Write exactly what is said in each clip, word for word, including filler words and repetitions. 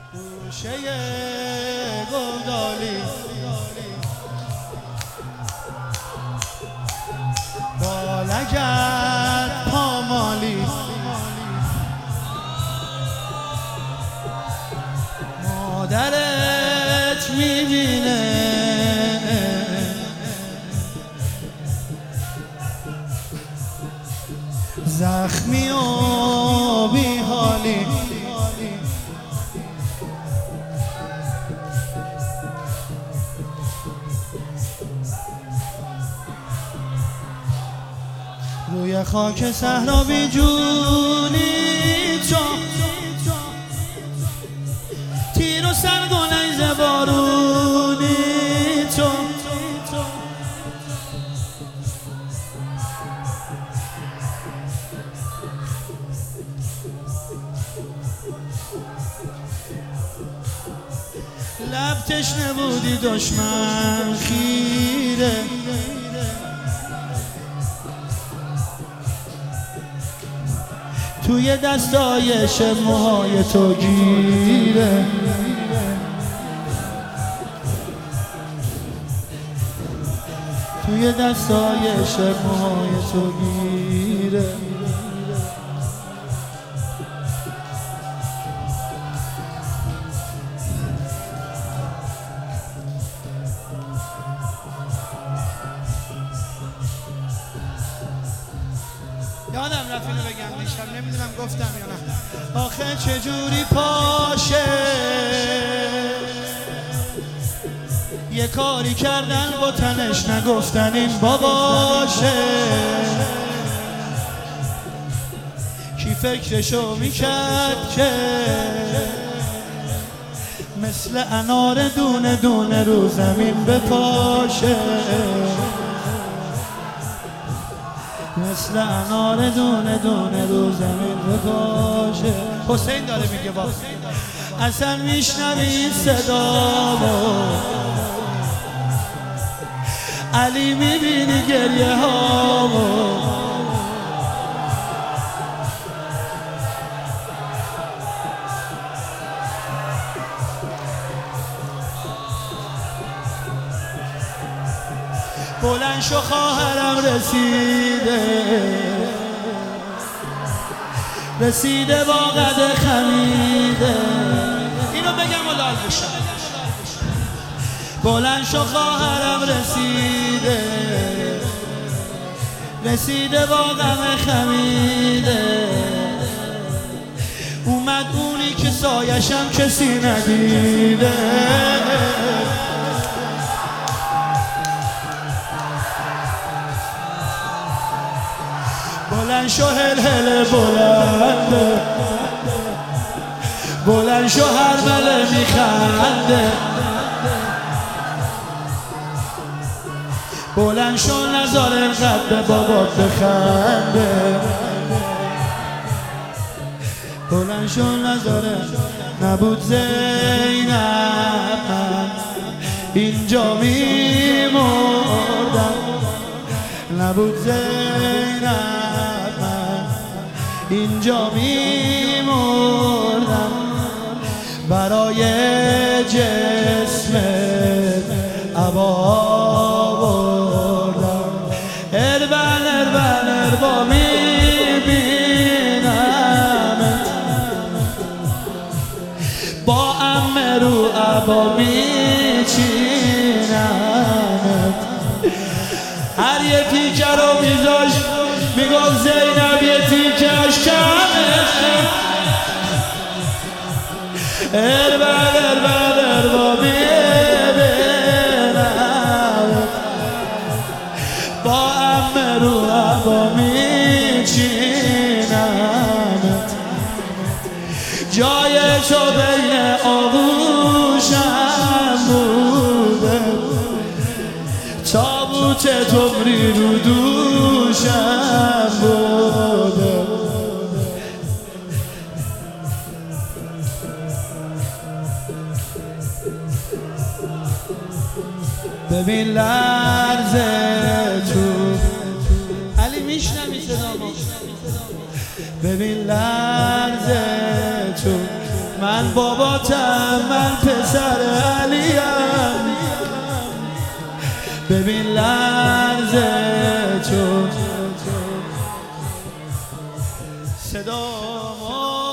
گوشه گلدالی با لگد پامالی مادرت میبینه زخمی و بیحالی روی خاک صحرا بی جونی تو تیر و سنگ و نیزه بارونی تو لب تشنه بودی دشمن خیره توی دستای شب موهای تو گیره توی دستای شب موهای تو گیره یادم رفت اینو بگم دیشب، نمیدونم گفتم یا نه. آخه چجوری پاشه یه کاری کردن با تنش نگفتن این باباشه. کی فکرشو میکرد که مثل انار دونه دونه رو زمین بپاشه، مثل انار دونه دونه رو زمین بپاشه. حسین داره میگه با اصلا میشنوی این صدامو، علی میبینی گریه هامو، بلند شو خواهرم رسیده، رسیده با قد خمیده. اینو بگم و لال بشم. بلند شو خواهرم رسیده، رسیده با غم خمیده. اومد اونی که سایشم کسی ندیده. بلند شو هل هل بلنده، بلند شو هر بله میخنده. بلند شو نزار انقدر به بابات بخنده. بلند شو نزاره نبود زینب من اینجا میمردم، نبود زینب من اینجا میمردم. برای جسمت عبا بردم، اربن اربن اربا میبینمت، با عمه رو عبا میچینمت. هر یه تیکه رو میذاش میگفت زینب یه تیکش کمه، اربن اربن اربا میبینمت، با عمه رو عبا میچینمت. جای تو بین آغوشم بوده، تابوت تمری رو دوشم بوده. ببین لرزه تو علی میشنمی صدامو، ببین لرزه تو من باباتم، من پسر علیم. ببین لرزه چون صدام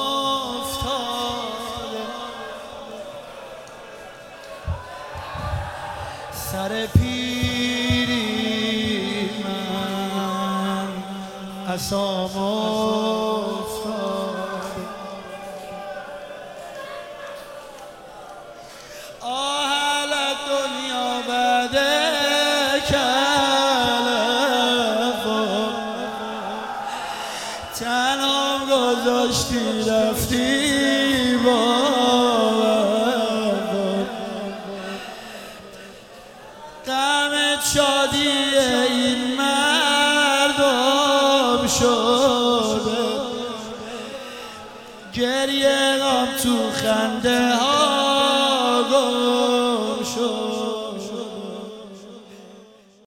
افتاده سر پیری من عصام افتاده. آهل دنیا بده کلفا تنها گذاشتی رفتی باور غمت شادی این مردم شده گریه غم تو خنده ها گم شد.